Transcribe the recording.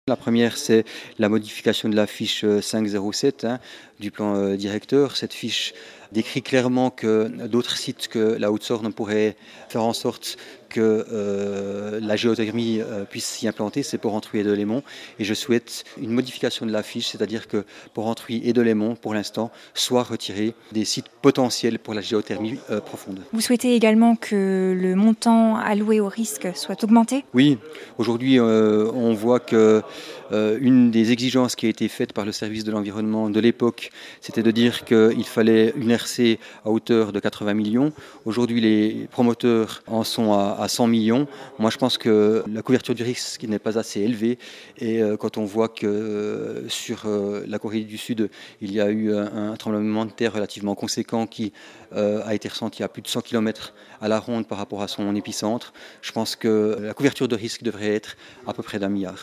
La première, c'est la modification de la fiche 507 du plan directeur. Cette fiche décrit clairement que d'autres sites que la Haute-Sorne pourraient faire en sorte que la géothermie puisse s'y implanter, c'est Porrentruy et Delémont. Et je souhaite une modification de la fiche, c'est-à-dire que Porrentruy et Delémont, pour l'instant, soient retirés des sites potentiels pour la géothermie profonde. Vous souhaitez également que le montant alloué au risque soit augmenté ? Oui, aujourd'hui on voit que une des exigences qui a été faite par le service de l'environnement de l'époque, c'était de dire qu'il fallait une RC à hauteur de 80 millions. Aujourd'hui les promoteurs en sont à 100 millions. Moi je pense que la couverture du risque n'est pas assez élevée et quand on voit que sur la Corée du Sud, il y a eu un tremblement de terre relativement conséquent qui a été ressenti à plus de 100 km à la ronde par rapport à son épicentre, je pense que la couverture de risque devrait être à peu près d'1 milliard.